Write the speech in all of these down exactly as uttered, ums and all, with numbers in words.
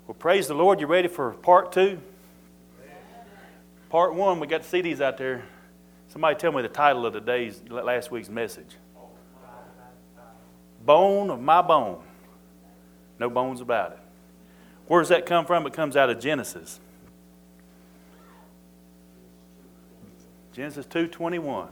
Well, praise the Lord. You ready for part two? Part one, we got the C Ds out there. Somebody tell me the title of today's, last week's message. Bone of my bone. No bones about it. Where does that come from? It comes out of Genesis. Genesis two twenty-one.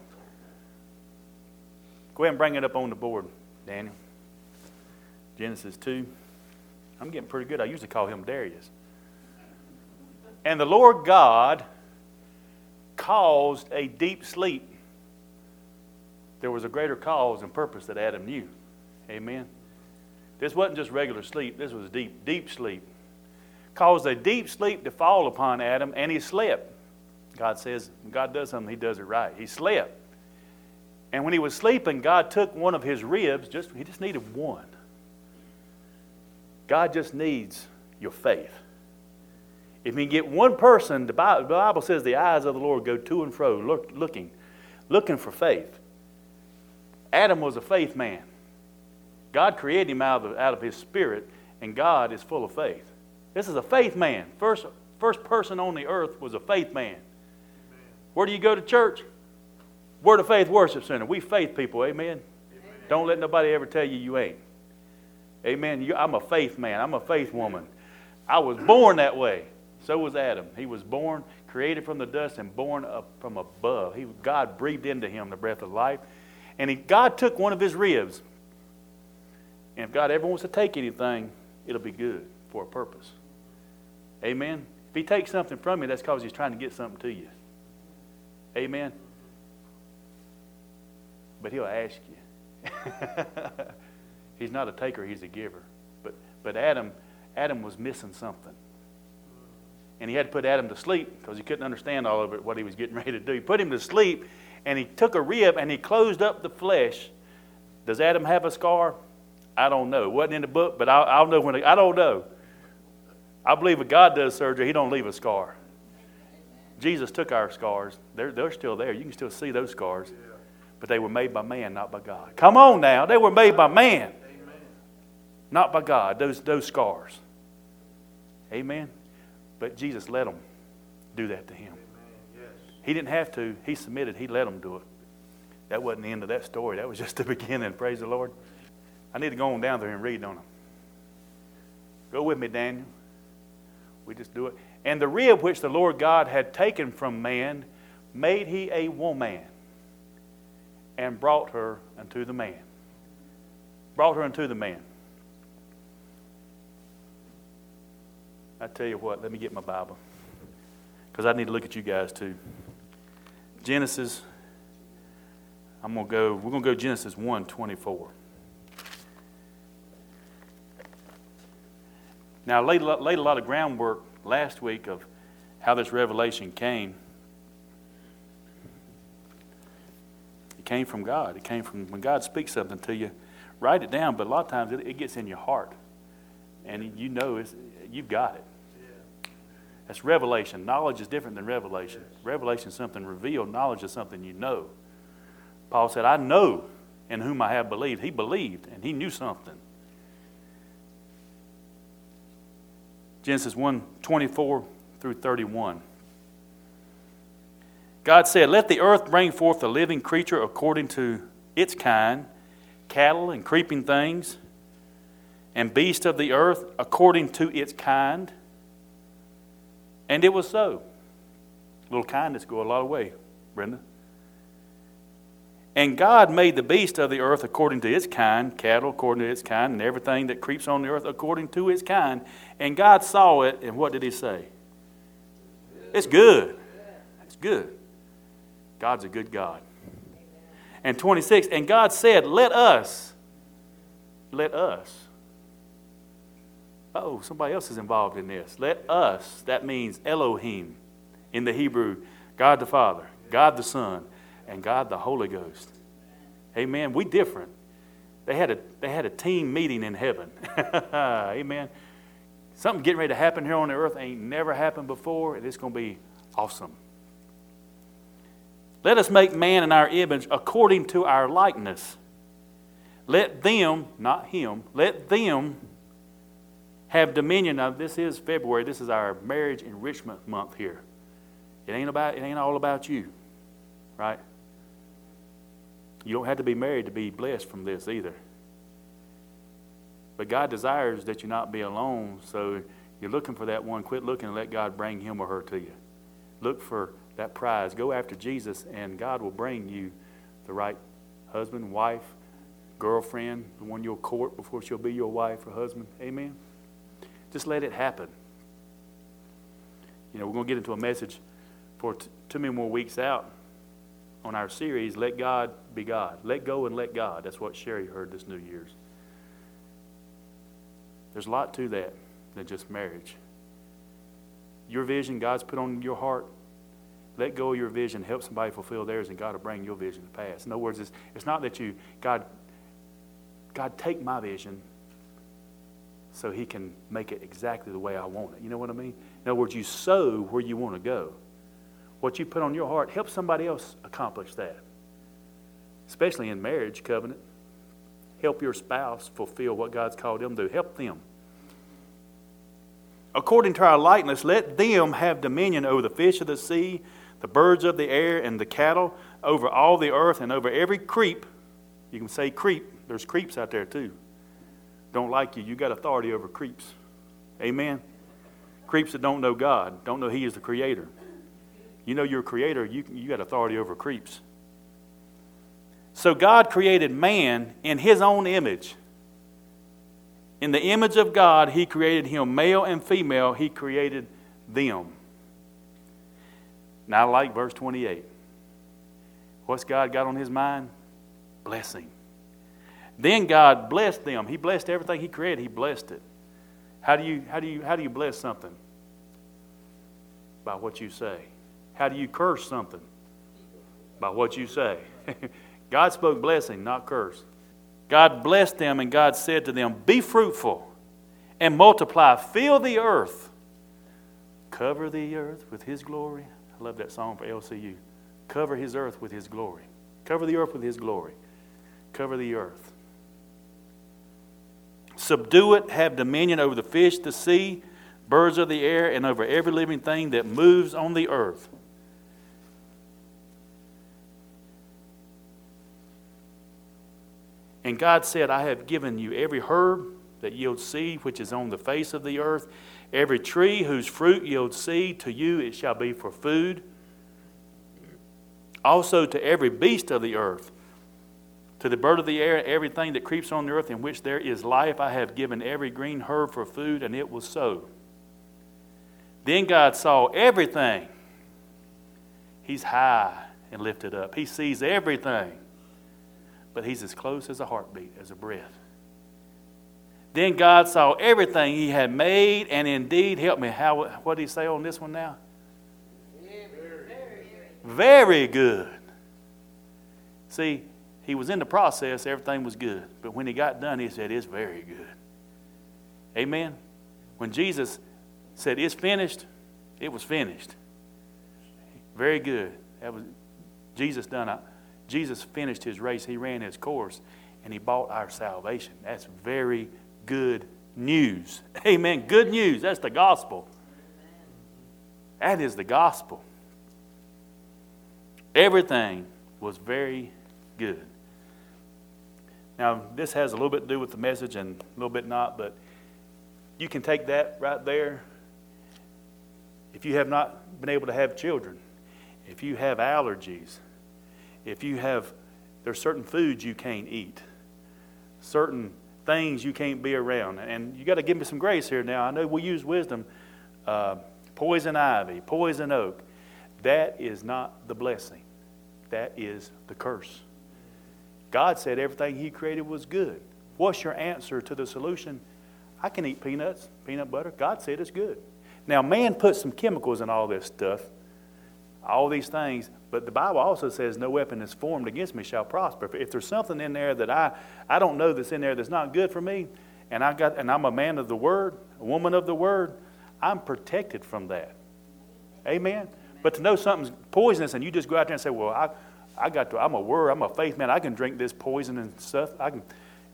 Go ahead and bring it up on the board, Daniel. Genesis two. I'm getting pretty good. I usually call him Darius. And the Lord God caused a deep sleep. There was a greater cause and purpose that Adam knew. Amen. This wasn't just regular sleep. This was deep, deep sleep. Caused a deep sleep to fall upon Adam, and he slept. God says, when God does something, he does it right. He slept. And when he was sleeping, God took one of his ribs. Just He just needed one. God just needs your faith. If you can get one person, the Bible says the eyes of the Lord go to and fro, look, looking, looking for faith. Adam was a faith man. God created him out of, out of his spirit, and God is full of faith. This is a faith man. First, first person on the earth was a faith man. Amen. Where do you go to church? Word of Faith Worship Center. We faith people, amen? Amen. Don't let nobody ever tell you you ain't. Amen. You, I'm a faith man. I'm a faith woman. I was born that way. So was Adam. He was born, created from the dust and born up from above. He, God breathed into him the breath of life. And he, God took one of his ribs. And if God ever wants to take anything, it'll be good for a purpose. Amen. If he takes something from you, that's because he's trying to get something to you. Amen. But he'll ask you. He's not a taker, he's a giver. But but Adam, Adam was missing something. And he had to put Adam to sleep because he couldn't understand all of it, what he was getting ready to do. He put him to sleep, and he took a rib and he closed up the flesh. Does Adam have a scar? I don't know. It wasn't in the book, but I'll, I'll know when. It, I don't know. I believe if God does surgery, he don't leave a scar. Jesus took our scars. They're, they're still there. You can still see those scars. But they were made by man, not by God. Come on now. They were made by man, not by God, those, those scars. Amen. But Jesus let them do that to him. He didn't have to. He submitted. He let them do it. That wasn't the end of that story. That was just the beginning. Praise the Lord. I need to go on down there and read on them. Go with me, Daniel. We just do it. And the rib which the Lord God had taken from man made he a woman and brought her unto the man. Brought her unto the man. I tell you what, let me get my Bible. Because I need to look at you guys too. Genesis, I'm going to go, we're going to go Genesis one twenty-four. Now, I laid, laid a lot of groundwork last week of how this revelation came. It came from God. It came from when God speaks something to you, write it down, but a lot of times it, it gets in your heart. And you know it's, you've got it. That's revelation. Knowledge is different than revelation. Revelation is something revealed. Knowledge is something you know. Paul said, I know in whom I have believed. He believed, and he knew something. Genesis one twenty-four through thirty-one. God said, let the earth bring forth a living creature according to its kind, cattle and creeping things, and beasts of the earth according to its kind. And it was so. A little kindness go a lot of way, Brenda. And God made the beast of the earth according to its kind, cattle according to its kind, and everything that creeps on the earth according to its kind. And God saw it, and what did he say? It's good. It's good. God's a good God. And twenty-six, and God said, let us, let us. Uh-oh, somebody else is involved in this. Let us, that means Elohim in the Hebrew, God the Father, God the Son, and God the Holy Ghost. Amen. We different. They had a they had a team meeting in heaven. Amen. Something getting ready to happen here on the earth ain't never happened before, and it's going to be awesome. Let us make man in our image according to our likeness. Let them, not him, let them have dominion. Now, this is February. This is our marriage enrichment month here. It ain't about. It ain't all about you, right? You don't have to be married to be blessed from this either. But God desires that you not be alone, so you're looking for that one. Quit looking and let God bring him or her to you. Look for that prize. Go after Jesus, and God will bring you the right husband, wife, girlfriend, the one you'll court before she'll be your wife or husband. Amen? Just let it happen. You know, we're going to get into a message for t- two many more weeks out on our series, Let God Be God. Let go and let God. That's what Sherry heard this New Year's. There's a lot to that than just marriage. Your vision God's put on your heart, let go of your vision, help somebody fulfill theirs, and God will bring your vision to pass. In other words, it's, it's not that you, God, God, take my vision so he can make it exactly the way I want it. You know what I mean? In other words, you sow where you want to go. What you put on your heart, help somebody else accomplish that. Especially in marriage covenant. Help your spouse fulfill what God's called them to do. Help them. According to our likeness, let them have dominion over the fish of the sea, the birds of the air, and the cattle, over all the earth, and over every creep. You can say creep. There's creeps out there too. Don't like you. You got authority over creeps. Amen? Creeps that don't know God, don't know he is the creator. You know you're a creator, you, you got authority over creeps. So God created man in his own image. In the image of God, he created him, male and female, he created them. Now I like verse twenty-eight. What's God got on his mind? Blessing. Then God blessed them. He blessed everything he created, he blessed it. How do you, how do you, how do you bless something? By what you say. How do you curse something? By what you say. God spoke blessing, not curse. God blessed them, and God said to them, be fruitful and multiply, fill the earth, cover the earth with his glory. I love that song for L C U. Cover his earth with his glory. Cover the earth with his glory. Cover the earth. Subdue it, have dominion over the fish, the sea, birds of the air, and over every living thing that moves on the earth. And God said, I have given you every herb that yields seed, which is on the face of the earth, every tree whose fruit yields seed, to you it shall be for food. Also to every beast of the earth, to the bird of the air, everything that creeps on the earth in which there is life, I have given every green herb for food, and it was so. Then God saw everything. He's high and lifted up. He sees everything. But he's as close as a heartbeat, as a breath. Then God saw everything he had made, and indeed, help me, how, what did he say on this one now? Very, very good. See, he was in the process, everything was good. But when he got done, he said, it's very good. Amen? When Jesus said, it's finished, it was finished. Very good. That was Jesus done it. Jesus finished his race. He ran his course, and he bought our salvation. That's very good news. Amen. Good news. That's the gospel. That is the gospel. Everything was very good. Now, this has a little bit to do with the message and a little bit not, but you can take that right there. If you have not been able to have children, if you have allergies, if you have, there's certain foods you can't eat, certain things you can't be around. And you got to give me some grace here now. I know we use wisdom. Uh, poison ivy, poison oak. That is not the blessing. That is the curse. God said everything he created was good. What's your answer to the solution? I can eat peanuts, peanut butter. God said it's good. Now, man put some chemicals in all this stuff, all these things, but the Bible also says no weapon is formed against me shall prosper. If there's something in there that I, I don't know that's in there that's not good for me, and I got and I'm a man of the Word, a woman of the Word, I'm protected from that. Amen? But to know something's poisonous and you just go out there and say, well, I, I got to, I'm a word, I'm a faith man, I can drink this poison and stuff. I can,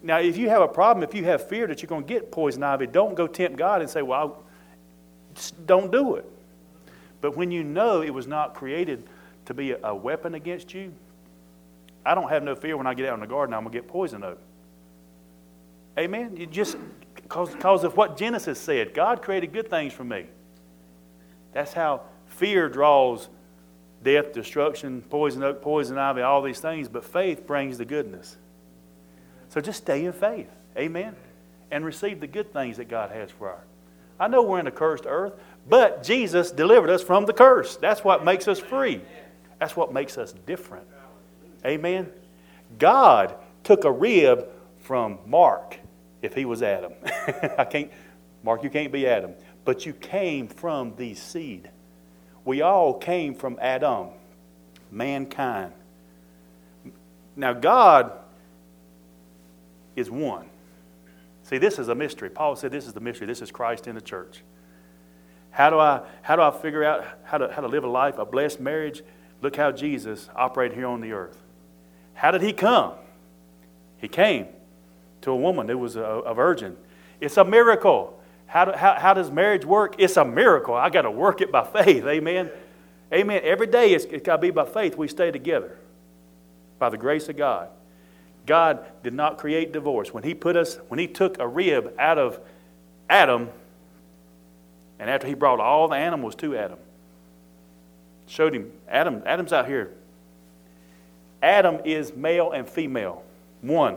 Now, if you have a problem, if you have fear that you're going to get poison ivy, don't go tempt God and say, well, I'll, just don't do it. But when you know it was not created to be a, a weapon against you, I don't have no fear when I get out in the garden I'm going to get poison oak. Amen? You just, because of what Genesis said, God created good things for me. That's how fear draws death, destruction, poison oak, poison ivy, all these things. But faith brings the goodness. So just stay in faith. Amen? And receive the good things that God has for our. I know we're in a cursed earth, but Jesus delivered us from the curse. That's what makes us free. That's what makes us different. Amen? God took a rib from Mark, if he was Adam. I can't, Mark, you can't be Adam. But you came from the seed. We all came from Adam, mankind. Now God is one. See, this is a mystery. Paul said this is the mystery. This is Christ in the church. How do I how do I figure out how to how to live a life, a blessed marriage? Look how Jesus operated here on the earth. How did he come? He came to a woman who was a, a virgin. It's a miracle. How, do, how, how does marriage work? It's a miracle. I got to work it by faith. Amen. Amen. Every day it's, it's got to be by faith. We stay together by the grace of God. God did not create divorce. When he put us, when he took a rib out of Adam, and after he brought all the animals to Adam, showed him, Adam, Adam's out here. Adam is male and female. One.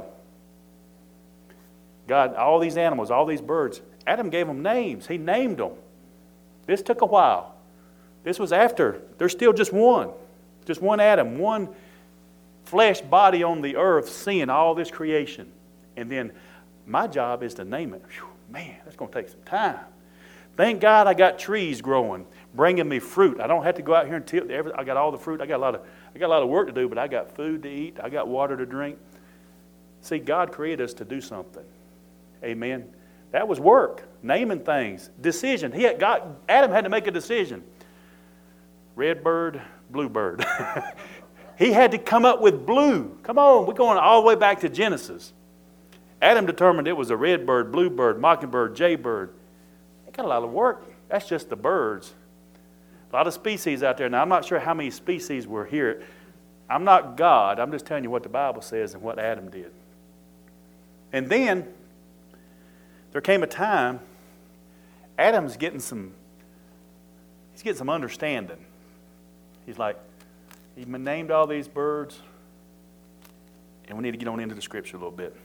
God, all these animals, all these birds, Adam gave them names. He named them. This took a while. This was after. There's still just one. Just one Adam, one flesh body on the earth seeing all this creation. And then my job is to name it. Whew, man, that's going to take some time. Thank God I got trees growing, bringing me fruit. I don't have to go out here and till. I got all the fruit. I got a lot of. I got a lot of work to do, but I got food to eat. I got water to drink. See, God created us to do something. Amen. That was work, naming things, decision. He had got Adam had to make a decision. Red bird, blue bird. He had to come up with blue. Come on, we're going all the way back to Genesis. Adam determined it was a red bird, blue bird, mockingbird, jaybird. They got a lot of work. That's just the birds. A lot of species out there. Now, I'm not sure how many species were here. I'm not God. I'm just telling you what the Bible says and what Adam did. And then there came a time, Adam's getting some, he's getting some understanding. He's like, he named all these birds, and we need to get on into the scripture a little bit.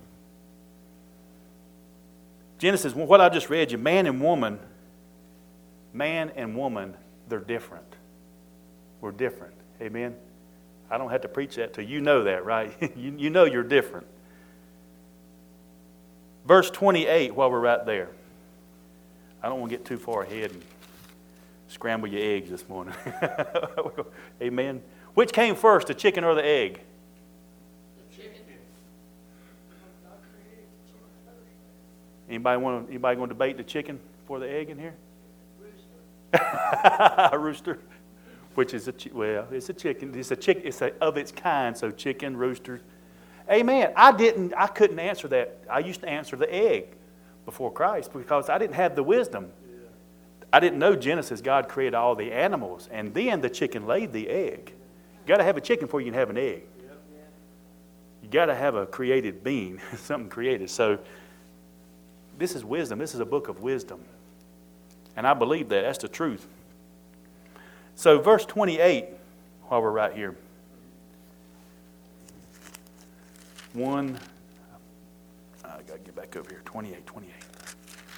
Genesis, what I just read you, man and woman, man and woman, they're different. We're different. Amen? I don't have to preach that to you. You know that, right? you, you know you're different. Verse twenty-eight, while we're right there. I don't want to get too far ahead and scramble your eggs this morning. Amen. Which came first, the chicken or the egg? The chicken. Anybody want? Anybody going to debate the chicken for the egg in here? Rooster. A rooster, which is a well, it's a chicken. It's a chick. It's a, of its kind. So chicken, rooster. Amen. I didn't. I couldn't answer that. I used to answer the egg before Christ because I didn't have the wisdom. Yeah. I didn't know Genesis. God created all the animals, and then the chicken laid the egg. You got to have a chicken before you can have an egg. Yep. You got to have a created being, something created. So this is wisdom. This is a book of wisdom, and I believe that. That's the truth. So verse twenty-eight, while we're right here. One, I got to get back over here, twenty-eight, twenty-eight.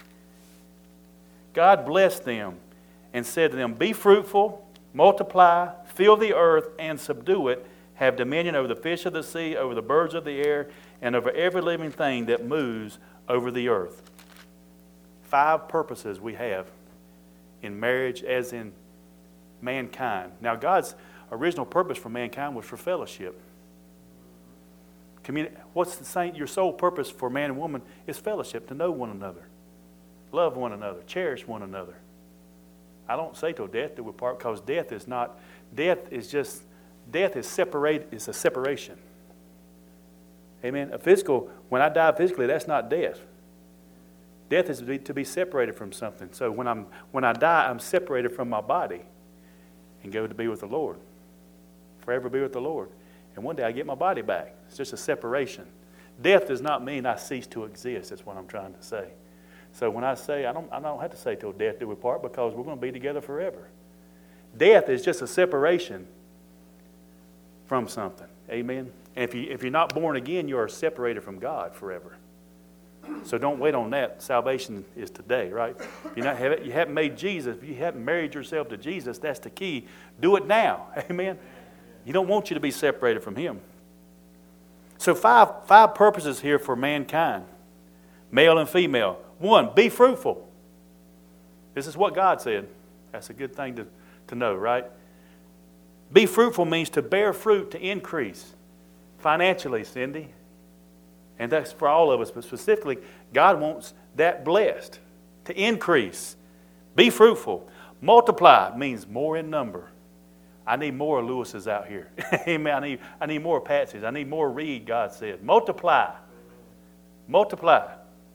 God blessed them and said to them, be fruitful, multiply, fill the earth, and subdue it. Have dominion over the fish of the sea, over the birds of the air, and over every living thing that moves over the earth. Five purposes we have in marriage as in mankind. Now, God's original purpose for mankind was for fellowship. Communi- What's the same? Your sole purpose for man and woman is fellowship, to know one another, love one another, cherish one another. I don't say till death do we part, because death is not. Death is just. Death is separate. Is a separation. Amen. A physical, when I die physically, that's not death. Death is to be, to be separated from something. So when I'm when I die, I'm separated from my body and go to be with the Lord. Forever be with the Lord. And one day I get my body back. It's just a separation. Death does not mean I cease to exist. That's what I'm trying to say. So when I say, I don't, I don't have to say till death do we part, because we're going to be together forever. Death is just a separation from something. Amen? And if, you, if you're not born again, you are separated from God forever. So don't wait on that. Salvation is today, right? If you're not, you haven't made Jesus, if you haven't married yourself to Jesus, that's the key. Do it now. Amen? He don't want you to be separated from Him. So five, five purposes here for mankind, male and female. One, be fruitful. This is what God said. That's a good thing to, to know, right? Be fruitful means to bear fruit, to increase. Financially, Cindy. And that's for all of us, but specifically, God wants that blessed, to increase. Be fruitful. Multiply means more in number. I need more Lewises out here. Amen. I need, I need more Patsies. I need more Reed, God said. Multiply. Multiply.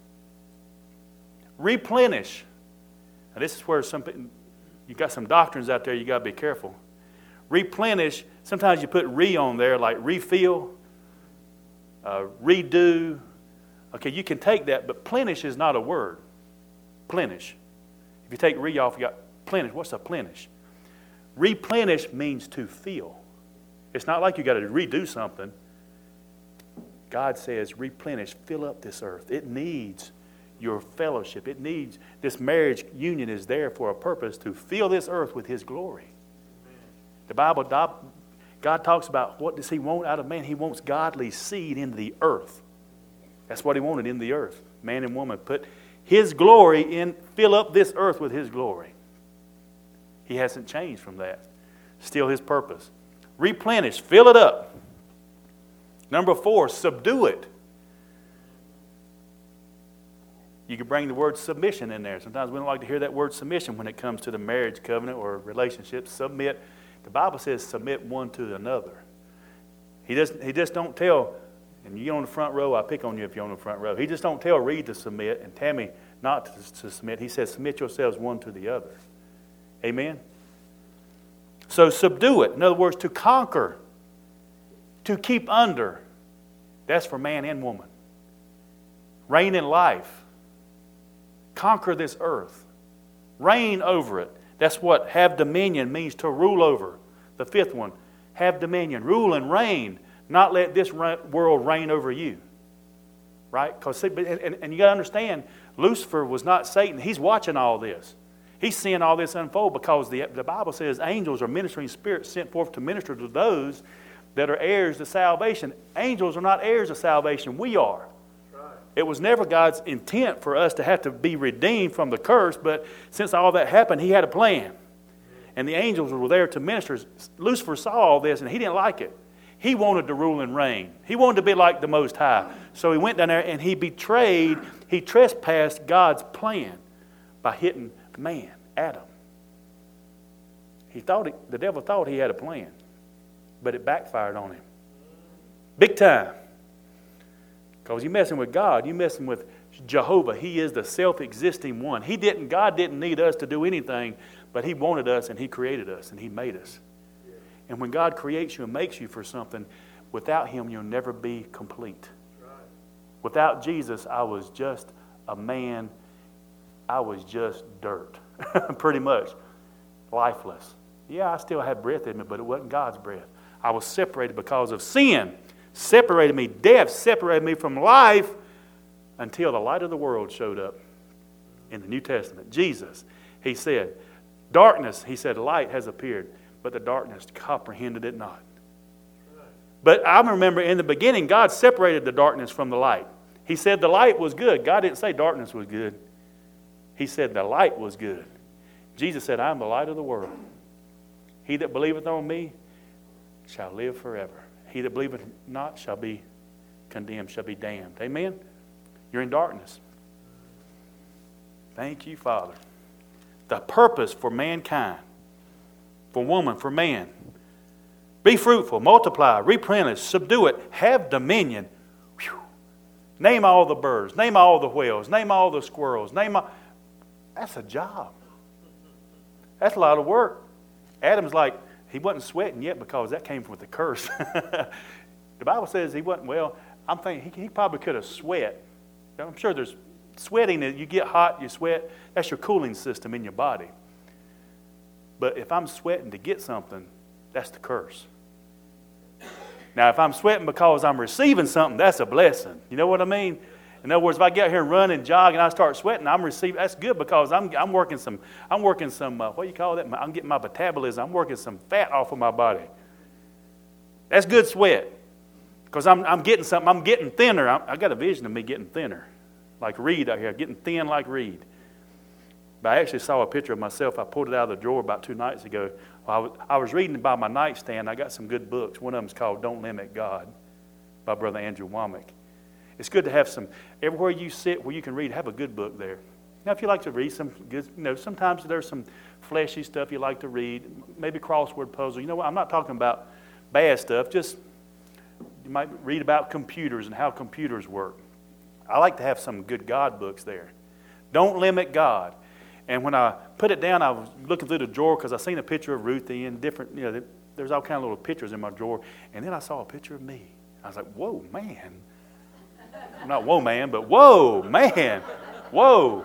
Replenish. Now this is where some you got some doctrines out there you got to be careful. Replenish. Sometimes you put re on there, like refill, uh, redo. Okay, you can take that, but plenish is not a word. Plenish. If you take re off, you got plenish. What's a plenish? Replenish means to fill. It's not like you got to redo something. God says replenish, fill up this earth. It needs your fellowship. It needs, this marriage union is there for a purpose, to fill this earth with His glory. Amen. The Bible, God talks about what does He want out of man. He wants godly seed in the earth. That's what He wanted in the earth. Man and woman put His glory in, fill up this earth with His glory. He hasn't changed from that. Still His purpose. Replenish, fill it up. Number four, subdue it. You can bring the word submission in there. Sometimes we don't like to hear that word submission when it comes to the marriage covenant or relationship. Submit. The Bible says submit one to another. He doesn't. He just don't tell, and you're on the front row, I pick on you if you're on the front row. He just don't tell Reed to submit and Tammy not to, to submit. He says submit yourselves one to the other. Amen? So subdue it. In other words, to conquer, to keep under. That's for man and woman. Reign in life. Conquer this earth. Reign over it. That's what have dominion means, to rule over. The fifth one, have dominion. Rule and reign. Not let this world reign over you. Right? Because and, and, and you got to understand, Lucifer was not Satan. He's watching all this. He's seeing all this unfold because the, the Bible says angels are ministering spirits sent forth to minister to those that are heirs to salvation. Angels are not heirs of salvation. We are. Right. It was never God's intent for us to have to be redeemed from the curse, but since all that happened, He had a plan. And the angels were there to minister. Lucifer saw all this and he didn't like it. He wanted to rule and reign. He wanted to be like the Most High. So he went down there and he betrayed, he trespassed God's plan by hitting man, Adam. He thought he, the devil thought he had a plan, but it backfired on him. Big time. Because you're messing with God, you're messing with Jehovah. He is the self-existing one. He didn't, God didn't need us to do anything, but He wanted us and He created us and He made us. And when God creates you and makes you for something, without Him you'll never be complete. Without Jesus, I was just a man. I was just dirt, pretty much, lifeless. Yeah, I still had breath in me, but it wasn't God's breath. I was separated because of sin. Separated me, death separated me from life until the light of the world showed up in the New Testament. Jesus, He said, darkness, He said, light has appeared, but the darkness comprehended it not. But I remember in the beginning, God separated the darkness from the light. He said the light was good. God didn't say darkness was good. He said the light was good. Jesus said, I am the light of the world. He that believeth on me shall live forever. He that believeth not shall be condemned, shall be damned. Amen? You're in darkness. Thank you, Father. The purpose for mankind, for woman, for man. Be fruitful, multiply, replenish, subdue it, have dominion. Whew. Name all the birds. Name all the whales. Name all the squirrels. Name all... That's a job. That's a lot of work. Adam's like, he wasn't sweating yet because that came from the curse. The Bible says he wasn't, well, I'm thinking he, he probably could have sweat. I'm sure there's sweating. You get hot, you sweat. That's your cooling system in your body. But if I'm sweating to get something, that's the curse. Now, if I'm sweating because I'm receiving something, that's a blessing. You know what I mean? In other words, if I get out here and run and jog and I start sweating, I'm receiving. That's good because I'm I'm working some. I'm working some. Uh, what do you call that? I'm getting my metabolism. I'm working some fat off of my body. That's good sweat because I'm I'm getting something. I'm getting thinner. I, I got a vision of me getting thinner, like Reed out here, getting thin like Reed. But I actually saw a picture of myself. I pulled it out of the drawer about two nights ago. I was, I was reading by my nightstand. I got some good books. One of them is called Don't Limit God by Brother Andrew Womack. It's good to have some, everywhere you sit where you can read, have a good book there. Now, if you like to read some good, you know, sometimes there's some fleshy stuff you like to read, maybe crossword puzzle. You know what? I'm not talking about bad stuff. Just, you might read about computers and how computers work. I like to have some good God books there. Don't limit God. And when I put it down, I was looking through the drawer because I seen a picture of Ruthie and different, you know, there's all kind of little pictures in my drawer. And then I saw a picture of me. I was like, whoa, man. Not whoa, man, but whoa, man. Whoa.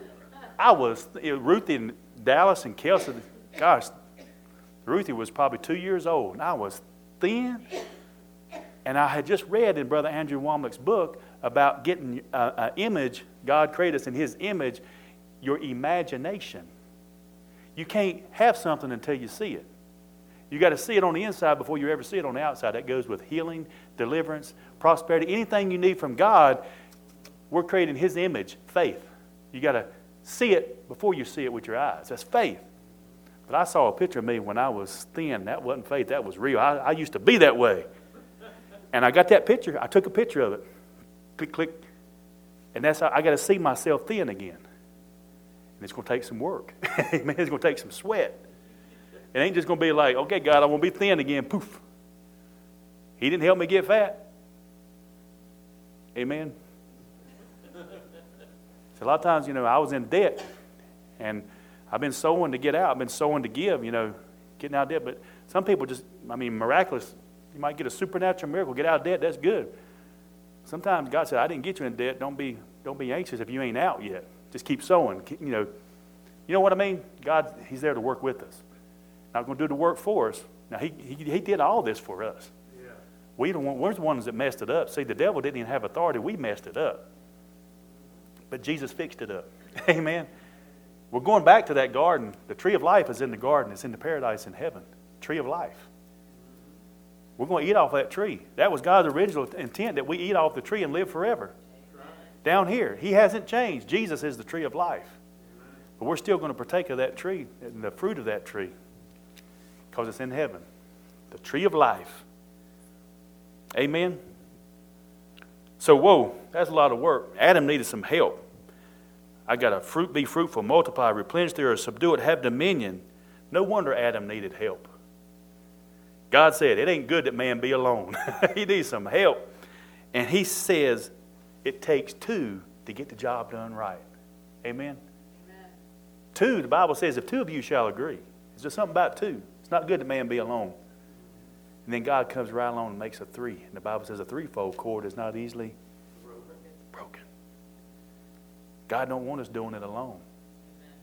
I was, you know, Ruthie and Dallas and Kelsey, gosh, Ruthie was probably two years old. And I was thin. And I had just read in Brother Andrew Womack's book about getting an image, God created us in His image, your imagination. You can't have something until you see it. You got to see it on the inside before you ever see it on the outside. That goes with healing, deliverance, prosperity. Anything you need from God, we're creating His image, faith. You got to see it before you see it with your eyes. That's faith. But I saw a picture of me when I was thin. That wasn't faith. That was real. I, I used to be that way. And I got that picture. I took a picture of it. Click, click. And that's how I got to see myself thin again. And it's going to take some work. Amen. It's going to take some sweat. It ain't just going to be like, okay, God, I want to be thin again. Poof. He didn't help me get fat. Amen. So a lot of times, you know, I was in debt. And I've been sowing to get out. I've been sowing to give, you know, getting out of debt. But some people just, I mean, miraculous. You might get a supernatural miracle, get out of debt. That's good. Sometimes God said, I didn't get you in debt. Don't be, don't be anxious if you ain't out yet. Just keep sowing. You know, you know what I mean? God, He's there to work with us. Not going to do the work for us. Now, He He, he did all this for us. Yeah. We don't want, we're the ones that messed it up. See, the devil didn't even have authority. We messed it up. But Jesus fixed it up. Amen. We're going back to that garden. The tree of life is in the garden. It's in the paradise in heaven. Tree of life. We're going to eat off that tree. That was God's original intent, that we eat off the tree and live forever. Down here, He hasn't changed. Jesus is the tree of life. But we're still going to partake of that tree, and the fruit of that tree, because it's in heaven. The tree of life. Amen? So, whoa, that's a lot of work. Adam needed some help. I got to fruit, be fruitful, multiply, replenish the earth, subdue it, have dominion. No wonder Adam needed help. God said, it ain't good that man be alone. He needs some help. And He says, it takes two to get the job done right. Amen? Amen? Two, the Bible says, if two of you shall agree. Is there something about two? It's not good that man be alone. And then God comes right along and makes a three. And the Bible says a threefold cord is not easily broken. broken. God don't want us doing it alone. Amen.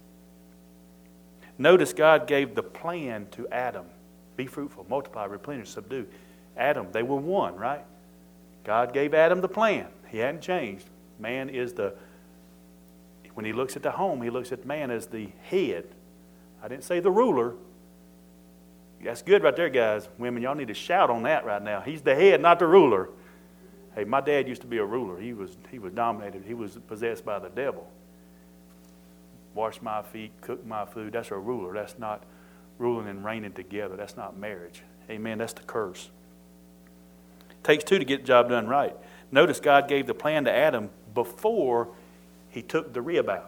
Notice God gave the plan to Adam. Be fruitful, multiply, replenish, subdue. Adam, they were one, right? God gave Adam the plan. He hadn't changed. Man is the, when He looks at the home, He looks at man as the head. I didn't say the ruler. That's good right there, guys. Women, y'all need to shout on that right now. He's the head, not the ruler. Hey, my dad used to be a ruler. He was, he was dominated. He was possessed by the devil. Wash my feet, cook my food. That's a ruler. That's not ruling and reigning together. That's not marriage. Amen. That's the curse. It takes two to get the job done right. Notice God gave the plan to Adam before He took the reabout.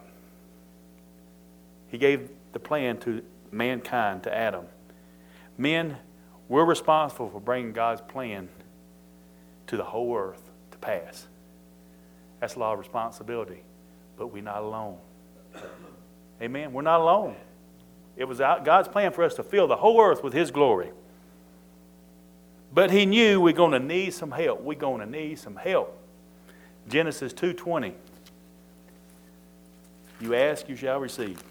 He gave the plan to mankind, to Adam. Men, we're responsible for bringing God's plan to the whole earth to pass. That's a lot of responsibility. But we're not alone. Amen? We're not alone. It was out, God's plan for us to fill the whole earth with His glory. But He knew we're going to need some help. We're going to need some help. Genesis two twenty. You ask, you shall receive.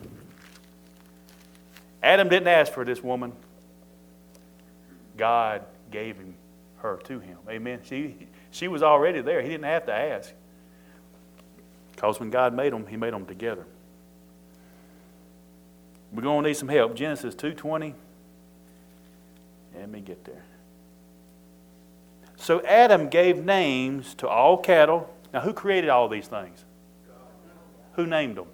Adam didn't ask for this woman. God gave him, her to him. Amen. She, she was already there. He didn't have to ask. Because when God made them, He made them together. We're going to need some help. Genesis two twenty. Let me get there. So Adam gave names to all cattle. Now, who created all these things? Who named them?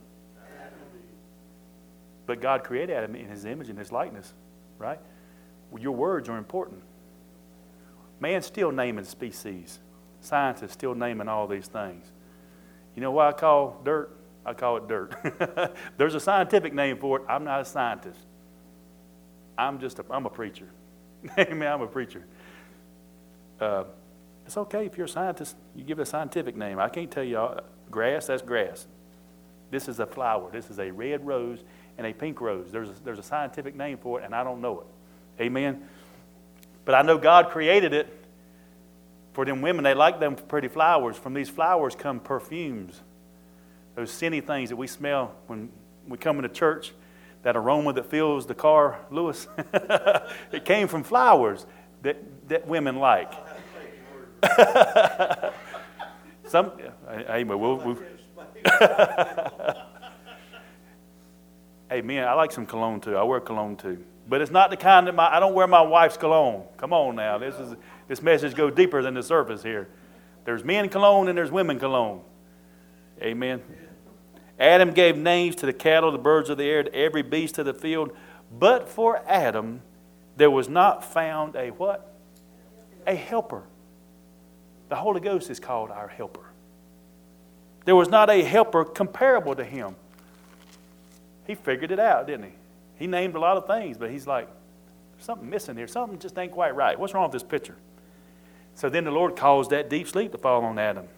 But God created Adam in His image and His likeness, right? Well, your words are important. Man's still naming species. Scientists still naming all these things. You know what I call dirt? I call it dirt. There's a scientific name for it. I'm not a scientist. I'm just a, I'm a preacher. Amen, I'm a preacher. Uh, it's okay if you're a scientist, you give it a scientific name. I can't tell you, all, grass, that's grass. This is a flower. This is a red rose and a pink rose. There's a, there's a scientific name for it, and I don't know it. Amen? But I know God created it for them women. They like them pretty flowers. From these flowers come perfumes. Those scenty things that we smell when we come into church, that aroma that fills the car, Lewis, it came from flowers that, that women like. Some, hey, we'll, we'll hey, man, I like some cologne too. I wear cologne too. But it's not the kind that my, I don't wear my wife's cologne. Come on now. This is this message goes deeper than the surface here. There's men cologne and there's women cologne. Amen. Adam gave names to the cattle, the birds of the air, to every beast of the field. But for Adam, there was not found a what? A helper. The Holy Ghost is called our helper. There was not a helper comparable to him. He figured it out, didn't he? He named a lot of things, but he's like, there's something missing here. Something just ain't quite right. What's wrong with this picture? So then the Lord caused that deep sleep to fall on Adam.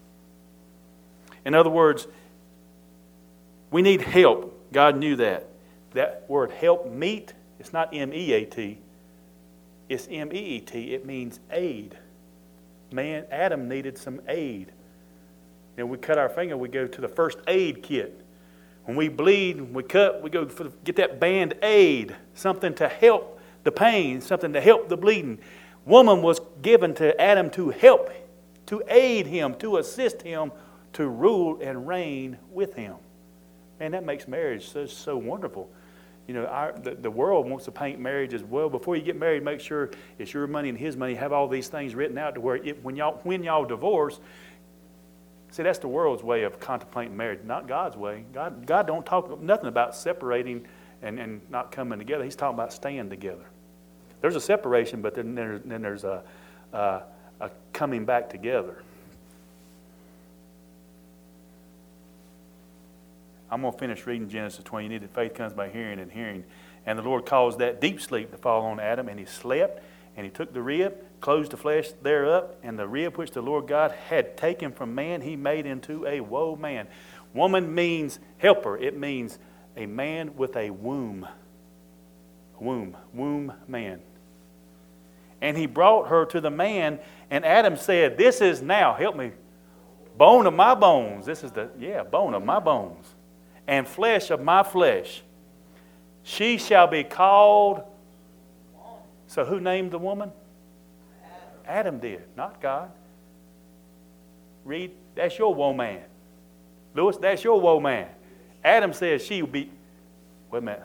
In other words, we need help. God knew that. That word help, meet, it's not M E A T. It's M E E T. It means aid. Man, Adam needed some aid. And we cut our finger, we go to the first aid kit. When we bleed, we cut, we go for, get that Band-Aid, something to help the pain, something to help the bleeding. Woman was given to Adam to help, to aid him, to assist him, to rule and reign with him. Man, that makes marriage so, so wonderful. You know, our, the, the world wants to paint marriage as well. Before you get married, make sure it's your money and his money. Have all these things written out to where it, when y'all when y'all divorce, see, that's the world's way of contemplating marriage, not God's way. God, God don't talk nothing about separating and, and not coming together. He's talking about staying together. There's a separation, but then, there, then there's a, a, a coming back together. I'm going to finish reading Genesis twenty. You need that faith comes by hearing and hearing. And the Lord caused that deep sleep to fall on Adam, and he slept, and he took the rib, closed the flesh thereof, and the rib which the Lord God had taken from man, he made into a woe man. Woman means helper. It means a man with a womb. Womb. Womb man. And he brought her to the man, and Adam said, this is now, help me, bone of my bones. This is the, yeah, bone of my bones. And flesh of my flesh. She shall be called. So who named the woman? Adam, Adam did, not God. Read, that's your woe man. Lewis, that's your woe man. Adam says she will be, wait a minute.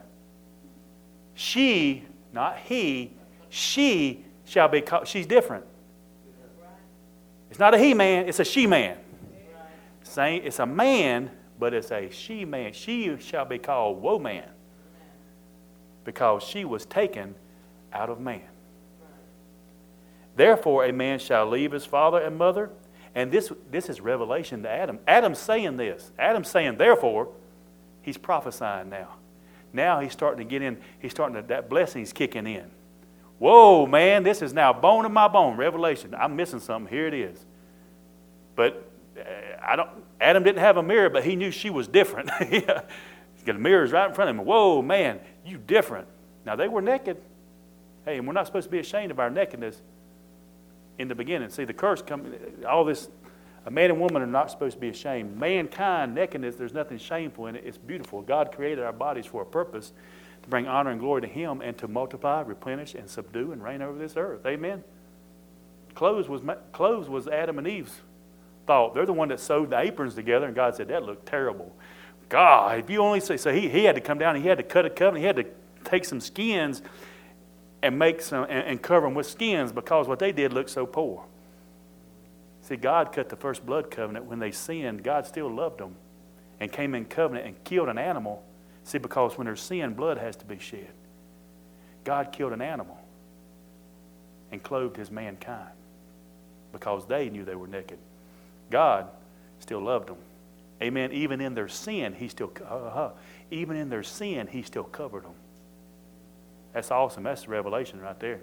She, not he, she shall be called, she's different. It's not a he man, it's a she man. Same, it's a man, but it's a she man. She shall be called woe man. Because she was taken out of man. Therefore a man shall leave his father and mother. And this, this is revelation to Adam. Adam's saying this. Adam's saying therefore. He's prophesying now. Now he's starting to get in. He's starting to, that blessing's kicking in. Whoa, man, this is now bone of my bone. Revelation. I'm missing something. Here it is. But uh, I don't. Adam didn't have a mirror, but he knew she was different. He's got mirrors right in front of him. Whoa, man, you different. Now they were naked. Hey, and we're not supposed to be ashamed of our nakedness in the beginning. See, the curse come. All this. A man and woman are not supposed to be ashamed. Mankind, nakedness, there's nothing shameful in it. It's beautiful. God created our bodies for a purpose, to bring honor and glory to Him and to multiply, replenish, and subdue and reign over this earth. Amen. Clothes was clothes was Adam and Eve's thought. They're the one that sewed the aprons together, and God said that looked terrible. God, if you only say so, he he had to come down. And he had to cut a covenant. He had to take some skins and make some and, and cover them with skins because what they did looked so poor. See, God cut the first blood covenant when they sinned. God still loved them and came in covenant and killed an animal. See, because when there's sin, blood has to be shed. God killed an animal and clothed His mankind because they knew they were naked. God still loved them. Amen. Even in their sin, He still uh, even in their sin, He still covered them. That's awesome. That's the revelation right there.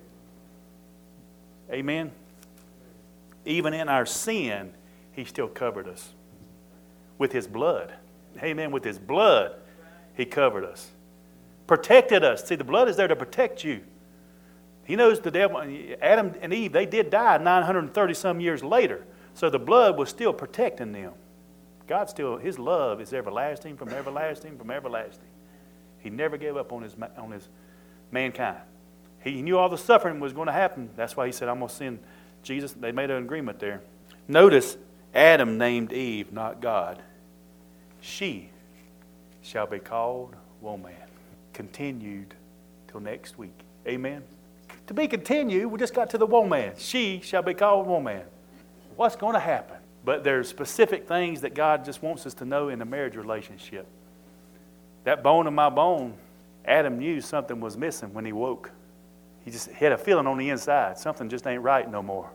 Amen. Even in our sin, He still covered us with His blood. Amen. With His blood, He covered us. Protected us. See, the blood is there to protect you. He knows the devil. Adam and Eve, they did die nine hundred thirty some years later. So the blood was still protecting them. God still, His love is everlasting from everlasting from everlasting. He never gave up on His, on his mankind. He knew all the suffering was going to happen. That's why He said, I'm going to send Jesus. They made an agreement there. Notice, Adam named Eve, not God. She shall be called woman. Continued till next week. Amen. To be continued, we just got to the woman. She shall be called woman. What's going to happen? But there's specific things that God just wants us to know in a marriage relationship. That bone of my bone, Adam knew something was missing when he woke. He just had a feeling on the inside. Something just ain't right no more.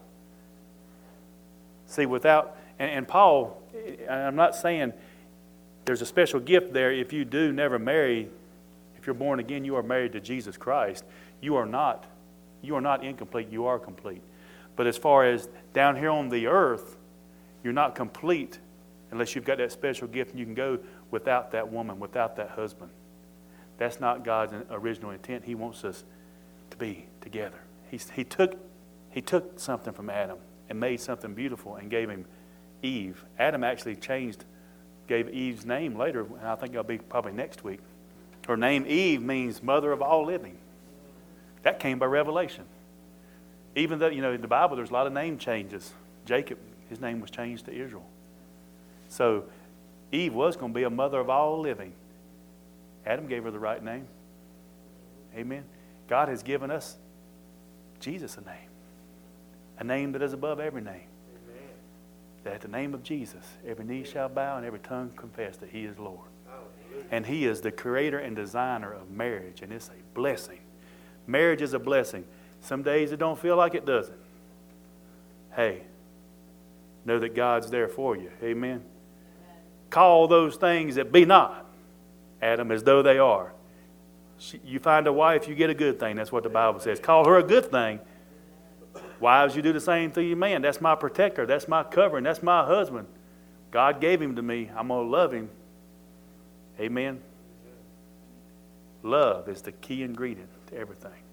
See, without, and, and Paul, I'm not saying there's a special gift there if you do never marry. If you're born again, you are married to Jesus Christ. You are not, you are not incomplete. You are complete. But as far as down here on the earth, you're not complete unless you've got that special gift and you can go without that woman, without that husband. That's not God's original intent. He wants us to be together. He, he, took, he took something from Adam and made something beautiful and gave him Eve. Adam actually changed, gave Eve's name later, and I think it'll be probably next week. Her name Eve means mother of all living. That came by revelation. Even though, you know, in the Bible there's a lot of name changes. Jacob, his name was changed to Israel. So Eve was going to be a mother of all living. Adam gave her the right name. Amen. God has given us Jesus a name. A name that is above every name. Amen. That at the name of Jesus, every knee shall bow and every tongue confess that He is Lord. Hallelujah. And He is the creator and designer of marriage. And it's a blessing. Marriage is a blessing. Some days it don't feel like it doesn't. Hey, know that God's there for you. Amen. Amen. Call those things that be not, Adam, as though they are. You find a wife, you get a good thing. That's what the Bible says. Call her a good thing. Wives, you do the same to your man. That's my protector. That's my covering. That's my husband. God gave him to me. I'm going to love him. Amen. Love is the key ingredient to everything.